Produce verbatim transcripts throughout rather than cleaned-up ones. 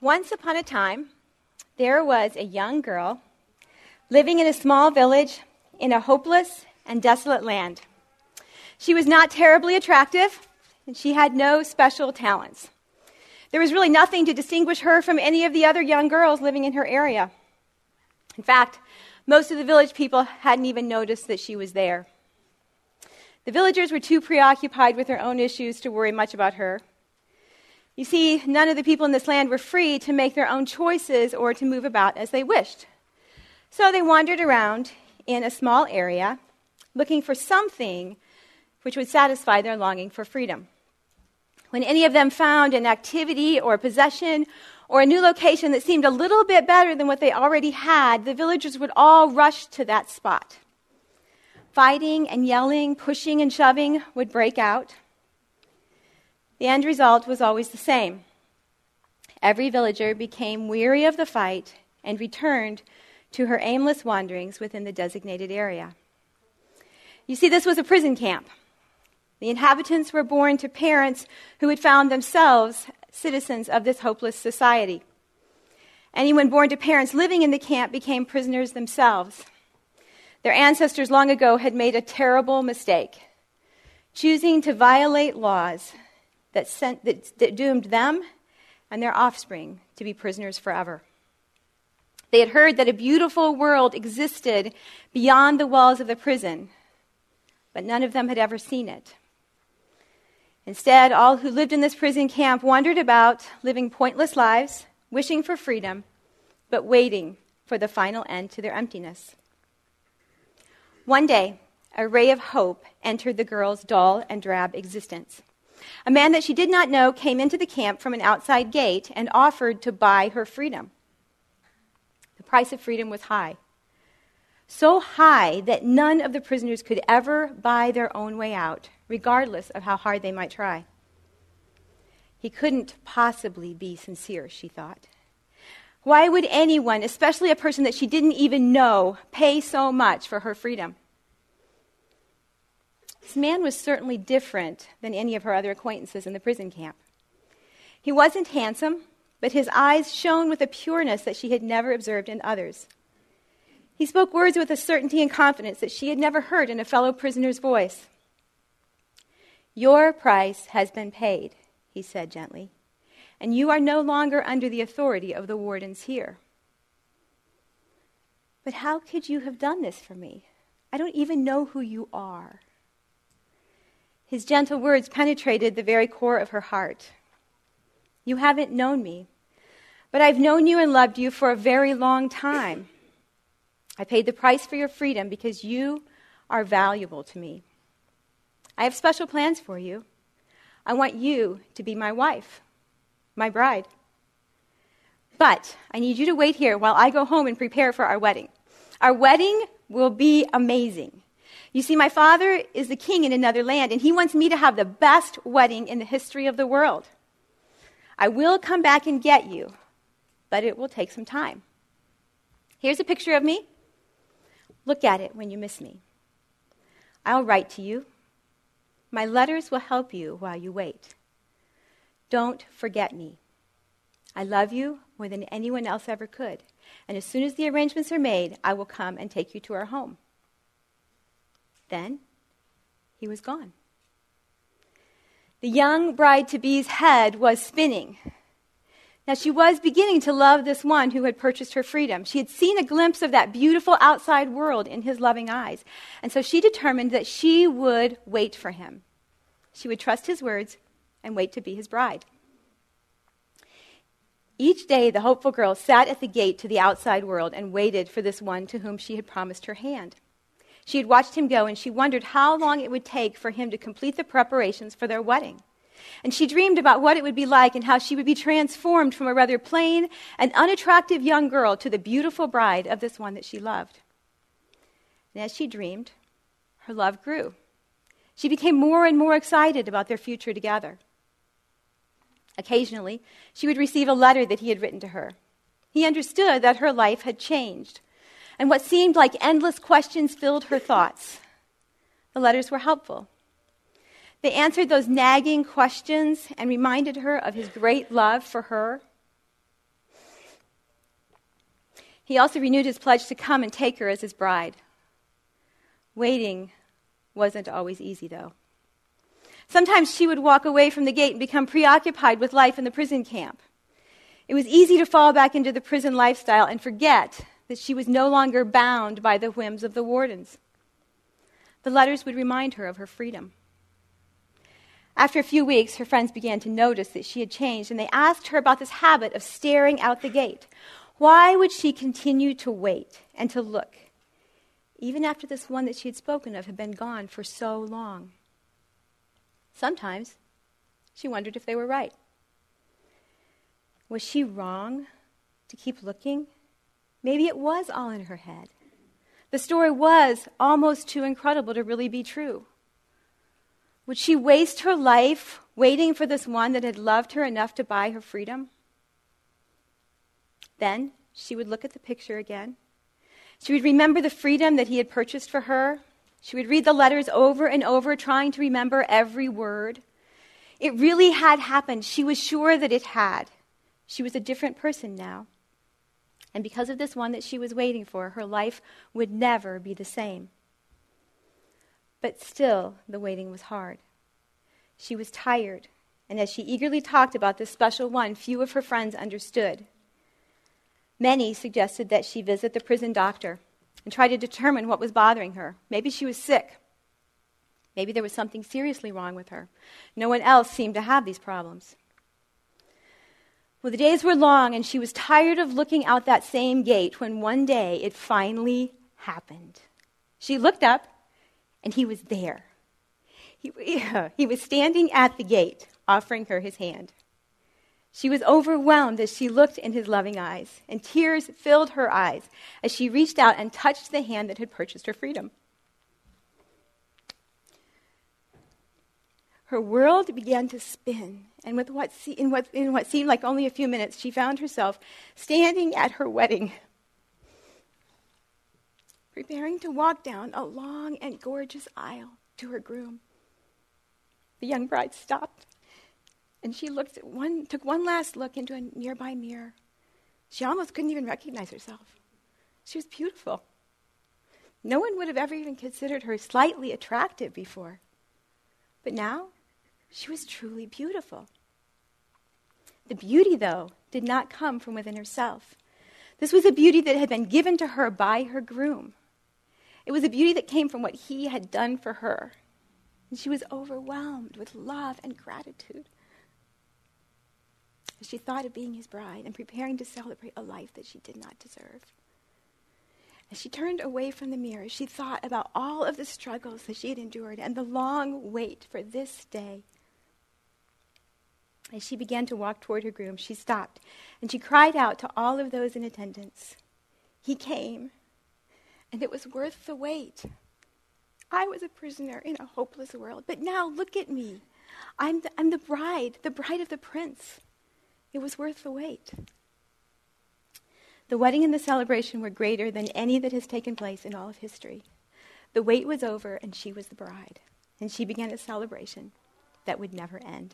Once upon a time, there was a young girl living in a small village in a hopeless and desolate land. She was not terribly attractive, and she had no special talents. There was really nothing to distinguish her from any of the other young girls living in her area. In fact, most of the village people hadn't even noticed that she was there. The villagers were too preoccupied with their own issues to worry much about her. You see, none of the people in this land were free to make their own choices or to move about as they wished. So they wandered around in a small area looking for something which would satisfy their longing for freedom. When any of them found an activity or a possession or a new location that seemed a little bit better than what they already had, the villagers would all rush to that spot. Fighting and yelling, pushing and shoving would break out. The end result was always the same. Every villager became weary of the fight and returned to her aimless wanderings within the designated area. You see, this was a prison camp. The inhabitants were born to parents who had found themselves citizens of this hopeless society. Anyone born to parents living in the camp became prisoners themselves. Their ancestors long ago had made a terrible mistake, choosing to violate laws that, sent, that, that doomed them and their offspring to be prisoners forever. They had heard that a beautiful world existed beyond the walls of the prison, but none of them had ever seen it. Instead, all who lived in this prison camp wandered about, living pointless lives, wishing for freedom, but waiting for the final end to their emptiness. One day, a ray of hope entered the girl's dull and drab existence. A man that she did not know came into the camp from an outside gate and offered to buy her freedom. The price of freedom was high. So high that none of the prisoners could ever buy their own way out, regardless of how hard they might try. He couldn't possibly be sincere, she thought. Why would anyone, especially a person that she didn't even know, pay so much for her freedom? This man was certainly different than any of her other acquaintances in the prison camp. He wasn't handsome, but his eyes shone with a pureness that she had never observed in others. He spoke words with a certainty and confidence that she had never heard in a fellow prisoner's voice. "Your price has been paid," he said gently, "and you are no longer under the authority of the wardens here." "But how could you have done this for me? I don't even know who you are." His gentle words penetrated the very core of her heart. "You haven't known me, but I've known you and loved you for a very long time. I paid the price for your freedom because you are valuable to me. I have special plans for you. I want you to be my wife, my bride. But I need you to wait here while I go home and prepare for our wedding. Our wedding will be amazing. You see, my father is the king in another land, and he wants me to have the best wedding in the history of the world. I will come back and get you, but it will take some time. Here's a picture of me. Look at it when you miss me. I'll write to you. My letters will help you while you wait. Don't forget me. I love you more than anyone else ever could, and as soon as the arrangements are made, I will come and take you to our home." Then he was gone. The young bride-to-be's head was spinning. Now, she was beginning to love this one who had purchased her freedom. She had seen a glimpse of that beautiful outside world in his loving eyes. And so she determined that she would wait for him. She would trust his words and wait to be his bride. Each day, the hopeful girl sat at the gate to the outside world and waited for this one to whom she had promised her hand. She had watched him go, and she wondered how long it would take for him to complete the preparations for their wedding. And she dreamed about what it would be like and how she would be transformed from a rather plain and unattractive young girl to the beautiful bride of this one that she loved. And as she dreamed, her love grew. She became more and more excited about their future together. Occasionally, she would receive a letter that he had written to her. He understood that her life had changed, and what seemed like endless questions filled her thoughts. The letters were helpful. They answered those nagging questions and reminded her of his great love for her. He also renewed his pledge to come and take her as his bride. Waiting wasn't always easy, though. Sometimes she would walk away from the gate and become preoccupied with life in the prison camp. It was easy to fall back into the prison lifestyle and forget that she was no longer bound by the whims of the wardens. The letters would remind her of her freedom. After a few weeks, her friends began to notice that she had changed, and they asked her about this habit of staring out the gate. Why would she continue to wait and to look, even after this one that she had spoken of had been gone for so long? Sometimes she wondered if they were right. Was she wrong to keep looking? Maybe it was all in her head. The story was almost too incredible to really be true. Would she waste her life waiting for this one that had loved her enough to buy her freedom? Then she would look at the picture again. She would remember the freedom that he had purchased for her. She would read the letters over and over, trying to remember every word. It really had happened. She was sure that it had. She was a different person now. And because of this one that she was waiting for, her life would never be the same. But still, the waiting was hard. She was tired, and as she eagerly talked about this special one, few of her friends understood. Many suggested that she visit the prison doctor and try to determine what was bothering her. Maybe she was sick. Maybe there was something seriously wrong with her. No one else seemed to have these problems. Well, the days were long, and she was tired of looking out that same gate when one day it finally happened. She looked up, and he was there. He, he was standing at the gate, offering her his hand. She was overwhelmed as she looked in his loving eyes, and tears filled her eyes as she reached out and touched the hand that had purchased her freedom. Her world began to spin, and with what se- in, what, in what seemed like only a few minutes, she found herself standing at her wedding, preparing to walk down a long and gorgeous aisle to her groom. The young bride stopped, and she looked at one, took one last look into a nearby mirror. She almost couldn't even recognize herself. She was beautiful. No one would have ever even considered her slightly attractive before. But now, she was truly beautiful. The beauty, though, did not come from within herself. This was a beauty that had been given to her by her groom. It was a beauty that came from what he had done for her. And she was overwhelmed with love and gratitude as she thought of being his bride and preparing to celebrate a life that she did not deserve. As she turned away from the mirror, she thought about all of the struggles that she had endured and the long wait for this day. As she began to walk toward her groom, she stopped, and she cried out to all of those in attendance. He came, and it was worth the wait. I was a prisoner in a hopeless world, but now look at me. I'm the, I'm the bride, the bride of the prince. It was worth the wait. The wedding and the celebration were greater than any that has taken place in all of history. The wait was over, and she was the bride, and she began a celebration that would never end.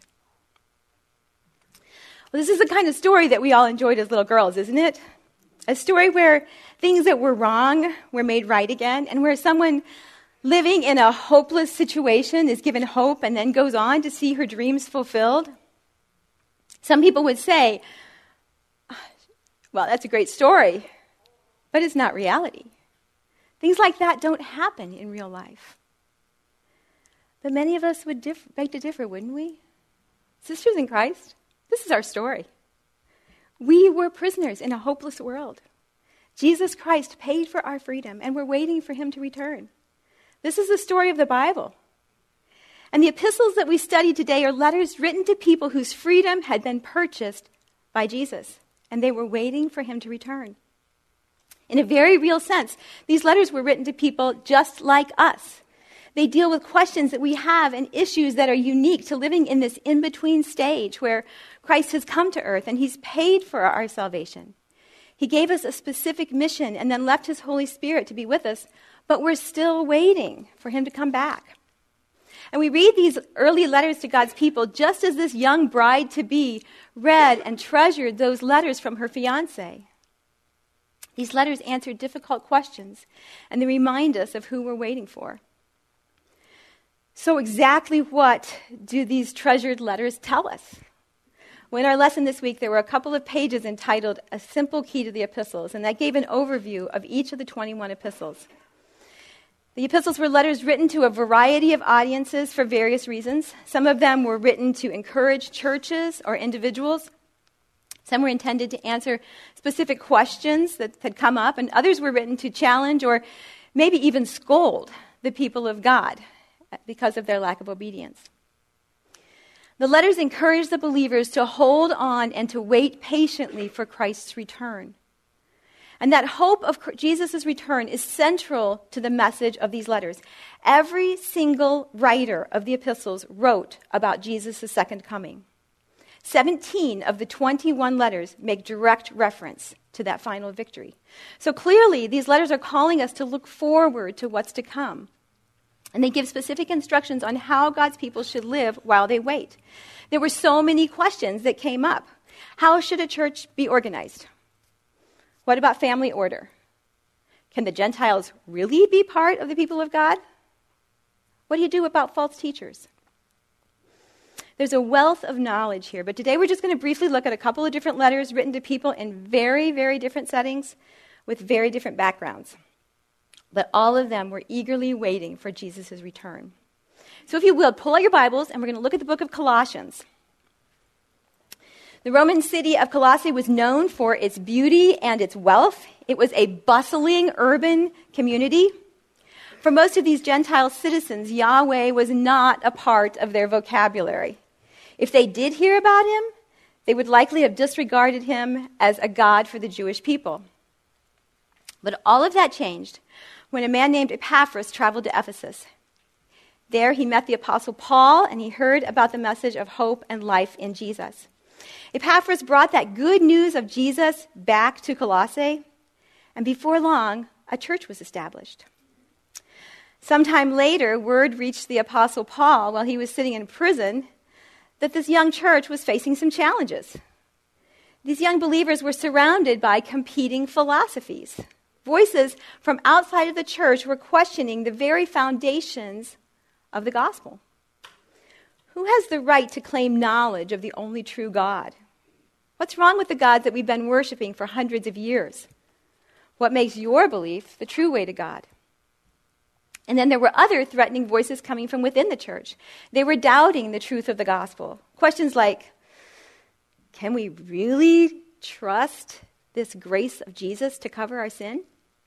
Well, this is the kind of story that we all enjoyed as little girls, isn't it? A story where things that were wrong were made right again, and where someone living in a hopeless situation is given hope and then goes on to see her dreams fulfilled. Some people would say, well, that's a great story, but it's not reality. Things like that don't happen in real life. But many of us would diff- beg to differ, wouldn't we? Sisters in Christ, this is our story. We were prisoners in a hopeless world. Jesus Christ paid for our freedom, and we're waiting for him to return. This is the story of the Bible. And the epistles that we study today are letters written to people whose freedom had been purchased by Jesus, and they were waiting for him to return. In a very real sense, these letters were written to people just like us. They deal with questions that we have and issues that are unique to living in this in-between stage where Christ has come to earth and he's paid for our salvation. He gave us a specific mission and then left his Holy Spirit to be with us, but we're still waiting for him to come back. And we read these early letters to God's people just as this young bride-to-be read and treasured those letters from her fiancé. These letters answer difficult questions, and they remind us of who we're waiting for. So exactly what do these treasured letters tell us? Well, in our lesson this week, there were a couple of pages entitled A Simple Key to the Epistles, and that gave an overview of each of the twenty-one epistles. The epistles were letters written to a variety of audiences for various reasons. Some of them were written to encourage churches or individuals. Some were intended to answer specific questions that had come up, and others were written to challenge or maybe even scold the people of God because of their lack of obedience. The letters encouraged the believers to hold on and to wait patiently for Christ's return. And that hope of Jesus' return is central to the message of these letters. Every single writer of the epistles wrote about Jesus' second coming. seventeen of the twenty-one letters make direct reference to that final victory. So clearly, these letters are calling us to look forward to what's to come. And they give specific instructions on how God's people should live while they wait. There were so many questions that came up. How should a church be organized? What about family order? Can the Gentiles really be part of the people of God? What do you do about false teachers? There's a wealth of knowledge here, but today we're just going to briefly look at a couple of different letters written to people in very, very different settings with very different backgrounds. But all of them were eagerly waiting for Jesus' return. So if you will, pull out your Bibles, and we're going to look at the book of Colossians. The Roman city of Colossae was known for its beauty and its wealth. It was a bustling urban community. For most of these Gentile citizens, Yahweh was not a part of their vocabulary. If they did hear about him, they would likely have disregarded him as a god for the Jewish people. But all of that changed when a man named Epaphras traveled to Ephesus. There he met the Apostle Paul, and he heard about the message of hope and life in Jesus. Epaphras brought that good news of Jesus back to Colossae, and before long, a church was established. Sometime later, word reached the Apostle Paul while he was sitting in prison that this young church was facing some challenges. These young believers were surrounded by competing philosophies. Voices from outside of the church were questioning the very foundations of the gospel. Who has the right to claim knowledge of the only true God? What's wrong with the gods that we've been worshiping for hundreds of years? What makes your belief the true way to God? And then there were other threatening voices coming from within the church. They were doubting the truth of the gospel. Questions like, can we really trust this grace of Jesus to cover our sin?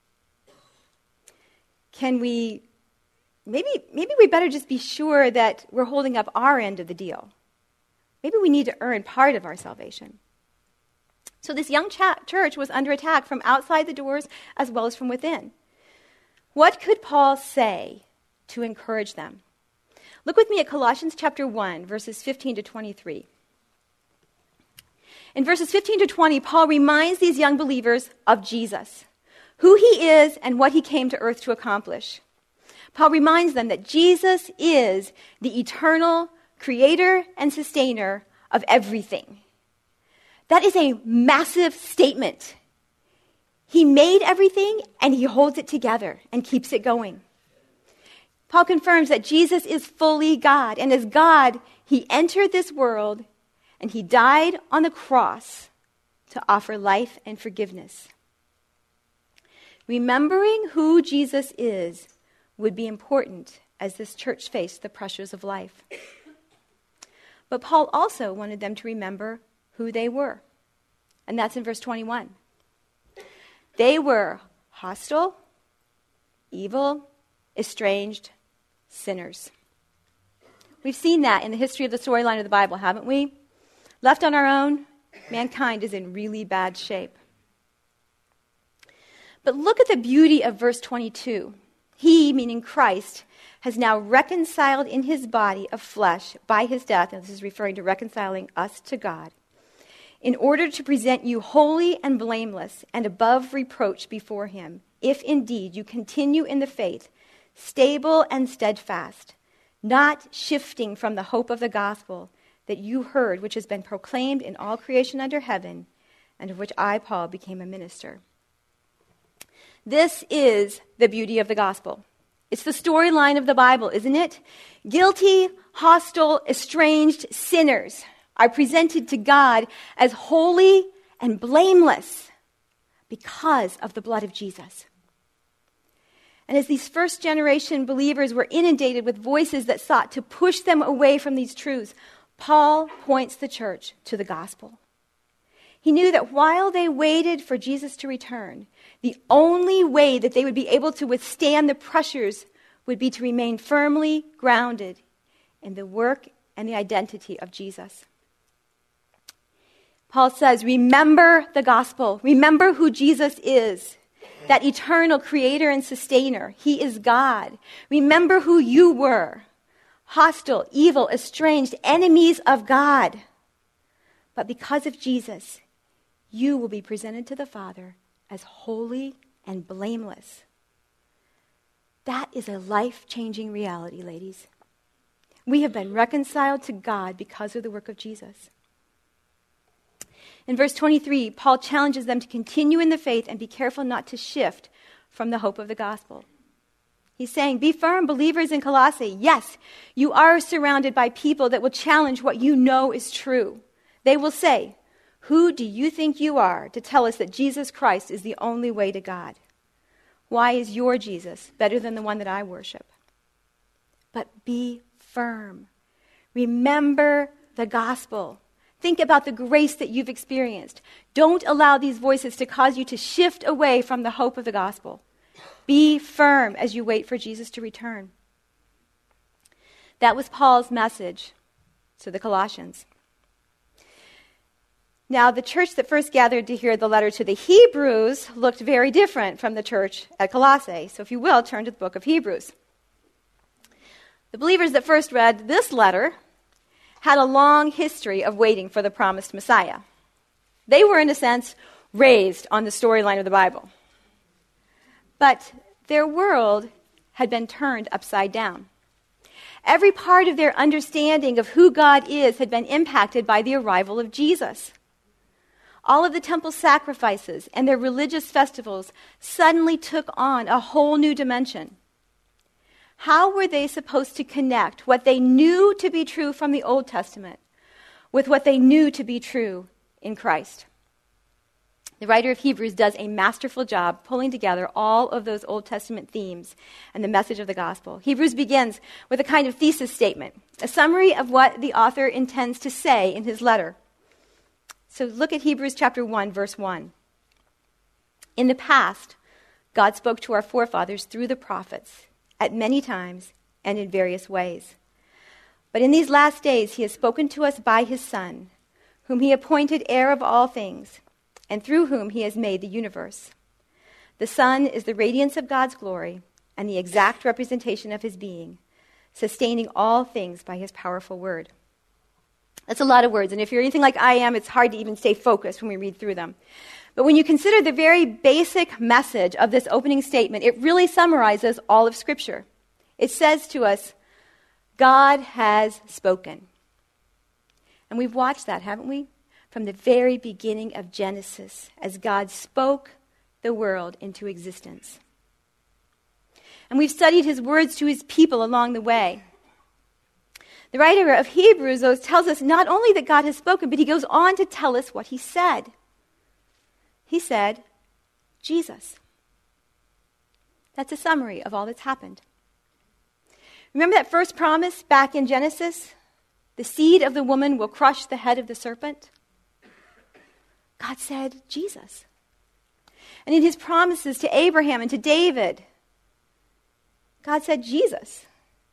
Can we, maybe, maybe we better just be sure that we're holding up our end of the deal. Maybe we need to earn part of our salvation. So this young cha- church was under attack from outside the doors as well as from within. What could Paul say to encourage them? Look with me at Colossians chapter one, verses fifteen to twenty-three. In verses fifteen to twenty, Paul reminds these young believers of Jesus, who he is and what he came to earth to accomplish. Paul reminds them that Jesus is the eternal creator and sustainer of everything. That is a massive statement. He made everything, and he holds it together and keeps it going. Paul confirms that Jesus is fully God, and as God, he entered this world, and he died on the cross to offer life and forgiveness. Remembering who Jesus is would be important as this church faced the pressures of life. But Paul also wanted them to remember who they were, and that's in verse twenty-one. They were hostile, evil, estranged sinners. We've seen that in the history of the storyline of the Bible, haven't we? Left on our own, mankind is in really bad shape. But look at the beauty of verse twenty-two. He, meaning Christ, has now reconciled in his body of flesh by his death, and this is referring to reconciling us to God, in order to present you holy and blameless and above reproach before him, if indeed you continue in the faith, stable and steadfast, not shifting from the hope of the gospel that you heard, which has been proclaimed in all creation under heaven, and of which I, Paul, became a minister. This is the beauty of the gospel. It's the storyline of the Bible, isn't it? Guilty, hostile, estranged sinners are presented to God as holy and blameless because of the blood of Jesus. And as these first generation believers were inundated with voices that sought to push them away from these truths, Paul points the church to the gospel. He knew that while they waited for Jesus to return, the only way that they would be able to withstand the pressures would be to remain firmly grounded in the work and the identity of Jesus. Paul says, remember the gospel. Remember who Jesus is, that eternal creator and sustainer. He is God. Remember who you were, hostile, evil, estranged, enemies of God. But because of Jesus, you will be presented to the Father as holy and blameless. That is a life-changing reality, ladies. We have been reconciled to God because of the work of Jesus. In verse twenty-three, Paul challenges them to continue in the faith and be careful not to shift from the hope of the gospel. He's saying, be firm, believers in Colossae. Yes, you are surrounded by people that will challenge what you know is true. They will say, who do you think you are to tell us that Jesus Christ is the only way to God? Why is your Jesus better than the one that I worship? But be firm. Remember the gospel. Think about the grace that you've experienced. Don't allow these voices to cause you to shift away from the hope of the gospel. Be firm as you wait for Jesus to return. That was Paul's message to the Colossians. Now, the church that first gathered to hear the letter to the Hebrews looked very different from the church at Colossae. So if you will, turn to the book of Hebrews. The believers that first read this letter had a long history of waiting for the promised Messiah. They were, in a sense, raised on the storyline of the Bible. But their world had been turned upside down. Every part of their understanding of who God is had been impacted by the arrival of Jesus. All of the temple sacrifices and their religious festivals suddenly took on a whole new dimension. How were they supposed to connect what they knew to be true from the Old Testament with what they knew to be true in Christ? The writer of Hebrews does a masterful job pulling together all of those Old Testament themes and the message of the gospel. Hebrews begins with a kind of thesis statement, a summary of what the author intends to say in his letter. So look at Hebrews chapter one, verse one. In the past, God spoke to our forefathers through the prophets at many times and in various ways. But in these last days, he has spoken to us by his Son, whom he appointed heir of all things, and through whom he has made the universe. The Son is the radiance of God's glory and the exact representation of his being, sustaining all things by his powerful word. That's a lot of words, and if you're anything like I am, it's hard to even stay focused when we read through them. But when you consider the very basic message of this opening statement, it really summarizes all of Scripture. It says to us, God has spoken. And we've watched that, haven't we? From the very beginning of Genesis, as God spoke the world into existence. And we've studied his words to his people along the way. The writer of Hebrews, though, tells us not only that God has spoken, but he goes on to tell us what he said. He said, Jesus. That's a summary of all that's happened. Remember that first promise back in Genesis? The seed of the woman will crush the head of the serpent. God said, Jesus. And in his promises to Abraham and to David, God said, Jesus.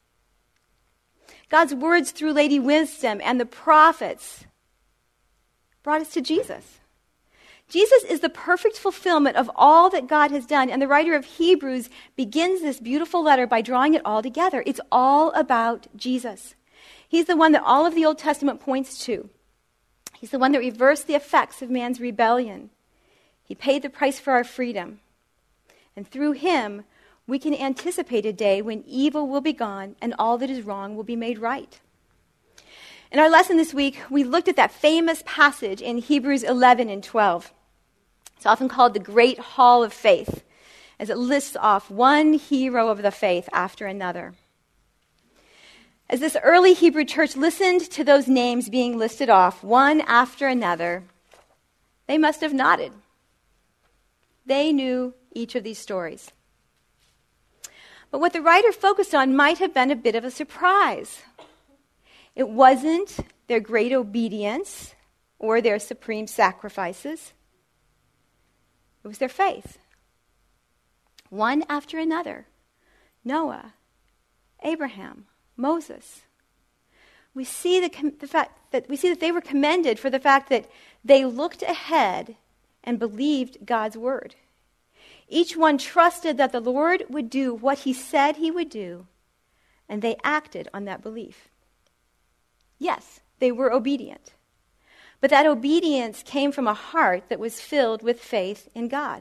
God's words through Lady Wisdom and the prophets brought us to Jesus. Jesus is the perfect fulfillment of all that God has done, and the writer of Hebrews begins this beautiful letter by drawing it all together. It's all about Jesus. He's the one that all of the Old Testament points to. He's the one that reversed the effects of man's rebellion. He paid the price for our freedom. And through him, we can anticipate a day when evil will be gone and all that is wrong will be made right. In our lesson this week, we looked at that famous passage in Hebrews eleven and twelve. It's often called the Great Hall of Faith. as it lists off one hero of the faith after another. As this early Hebrew church listened to those names being listed off, one after another, they must have nodded. They knew each of these stories. But what the writer focused on might have been a bit of a surprise. It wasn't their great obedience or their supreme sacrifices. It was their faith. One after another. Noah, Abraham, Moses. We see the, com- the fact that we see that they were commended for the fact that they looked ahead and believed God's word. Each one trusted that the Lord would do what he said he would do, and they acted on that belief. Yes, they were obedient, but that obedience came from a heart that was filled with faith in God.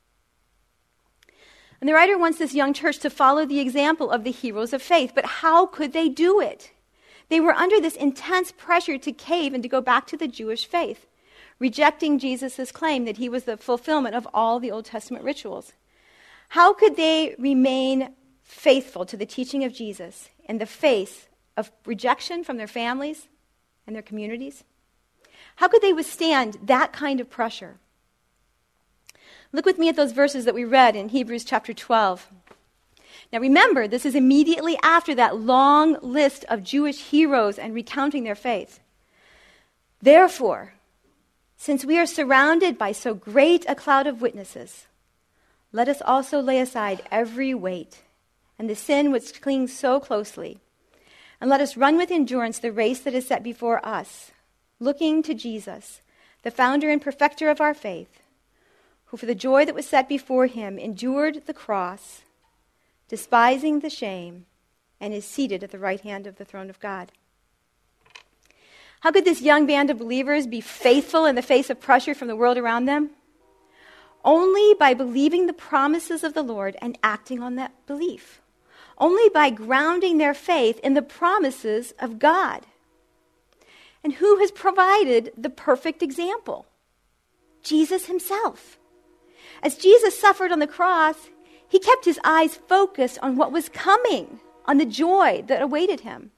And the writer wants this young church to follow the example of the heroes of faith, but how could they do it? They were under this intense pressure to cave and to go back to the Jewish faith, rejecting Jesus' claim that he was the fulfillment of all the Old Testament rituals. How could they remain faithful to the teaching of Jesus in the face of rejection from their families and their communities? How could they withstand that kind of pressure? Look with me at those verses that we read in Hebrews chapter twelve. Now remember, this is immediately after that long list of Jewish heroes and recounting their faith. Therefore, since we are surrounded by so great a cloud of witnesses, let us also lay aside every weight and the sin which clings so closely, and let us run with endurance the race that is set before us, looking to Jesus, the founder and perfecter of our faith, who for the joy that was set before him endured the cross, despising the shame, and is seated at the right hand of the throne of God. How could this young band of believers be faithful in the face of pressure from the world around them? Only by believing the promises of the Lord and acting on that belief. Only by grounding their faith in the promises of God. And who has provided the perfect example? Jesus himself. As Jesus suffered on the cross, he kept his eyes focused on what was coming, on the joy that awaited him.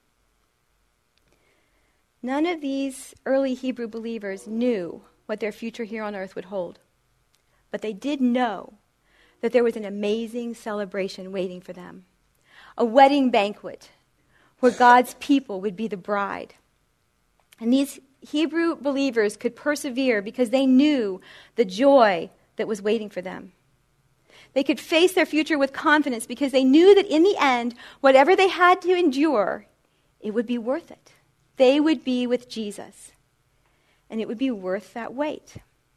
None of these early Hebrew believers knew what their future here on earth would hold. But they did know that there was an amazing celebration waiting for them. A wedding banquet where God's people would be the bride. And these Hebrew believers could persevere because they knew the joy that was waiting for them. They could face their future with confidence because they knew that in the end, whatever they had to endure, it would be worth it. They would be with Jesus, and it would be worth that wait.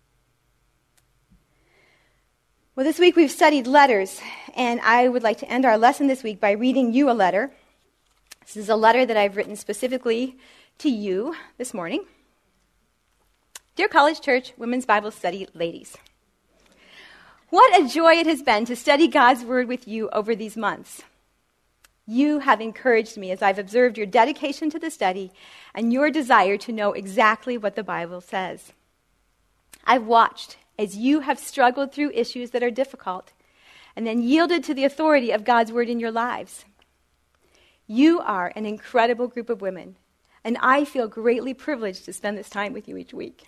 Well, this week we've studied letters, and I would like to end our lesson this week by reading you a letter. This is a letter that I've written specifically to you this morning. Dear College Church Women's Bible Study ladies, what a joy it has been to study God's Word with you over these months. You have encouraged me as I've observed your dedication to the study and your desire to know exactly what the Bible says. I've watched as you have struggled through issues that are difficult and then yielded to the authority of God's Word in your lives. You are an incredible group of women, and I feel greatly privileged to spend this time with you each week.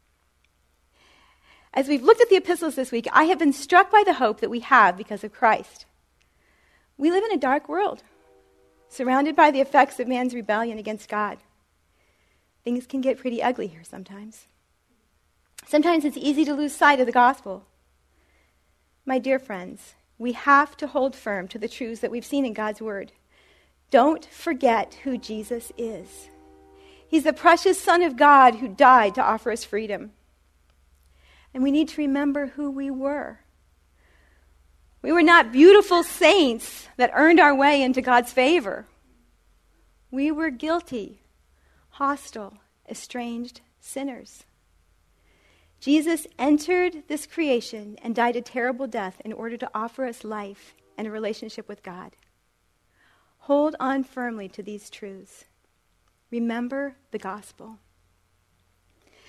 As we've looked at the epistles this week, I have been struck by the hope that we have because of Christ. We live in a dark world, surrounded by the effects of man's rebellion against God. Things can get pretty ugly here sometimes. Sometimes it's easy to lose sight of the gospel. My dear friends, we have to hold firm to the truths that we've seen in God's Word. Don't forget who Jesus is. He's the precious Son of God who died to offer us freedom. And we need to remember who we were. We were not beautiful saints that earned our way into God's favor. We were guilty, hostile, estranged sinners. Jesus entered this creation and died a terrible death in order to offer us life and a relationship with God. Hold on firmly to these truths. Remember the gospel.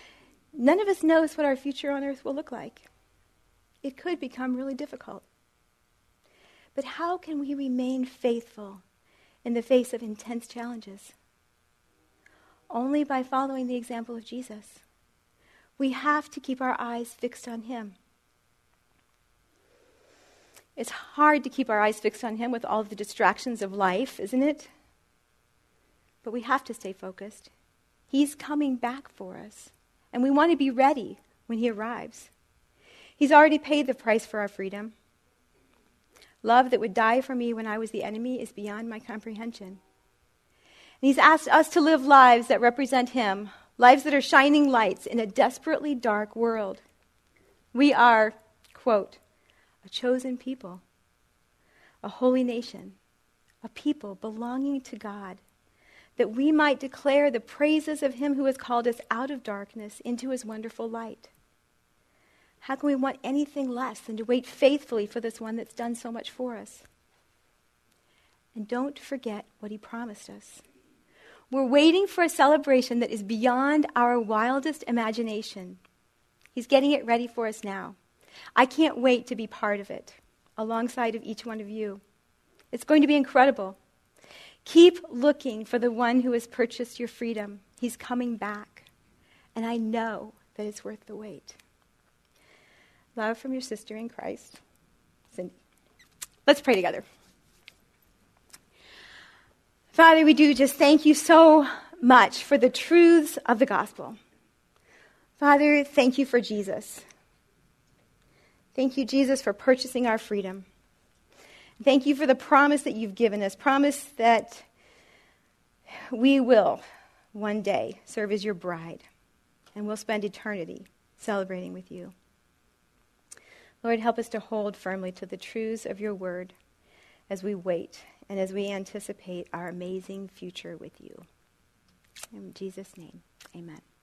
None of us knows what our future on earth will look like. It could become really difficult. But how can we remain faithful in the face of intense challenges? Only by following the example of Jesus. We have to keep our eyes fixed on him. It's hard to keep our eyes fixed on him with all of the distractions of life, isn't it? But we have to stay focused. He's coming back for us, and we want to be ready when he arrives. He's already paid the price for our freedom. Love that would die for me when I was the enemy is beyond my comprehension. And he's asked us to live lives that represent him, lives that are shining lights in a desperately dark world. We are, quote, a chosen people, a holy nation, a people belonging to God, that we might declare the praises of him who has called us out of darkness into his wonderful light. How can we want anything less than to wait faithfully for this one that's done so much for us? And don't forget what he promised us. We're waiting for a celebration that is beyond our wildest imagination. He's getting it ready for us now. I can't wait to be part of it, alongside of each one of you. It's going to be incredible. Keep looking for the one who has purchased your freedom. He's coming back. And I know that it's worth the wait. Love from your sister in Christ, Cindy. Let's pray together. Father, we do just thank you so much for the truths of the gospel. Father, thank you for Jesus. Thank you, Jesus, for purchasing our freedom. Thank you for the promise that you've given us, promise that we will one day serve as your bride, and we'll spend eternity celebrating with you. Lord, help us to hold firmly to the truths of your word as we wait and as we anticipate our amazing future with you. In Jesus' name, amen.